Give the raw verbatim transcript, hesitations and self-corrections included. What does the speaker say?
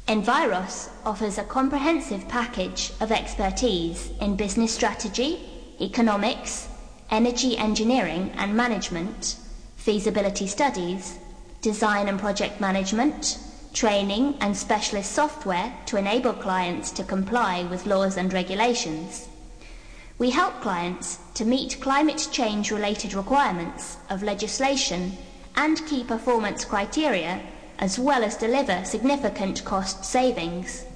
Enviros offers a comprehensive package of expertise in business strategy, economics, energy engineering and management, feasibility studies, design and project management, training and specialist software to enable clients to comply with laws and regulations. We help clients to meet climate change related requirements of legislation and key performance criteria, as well as deliver significant cost savings.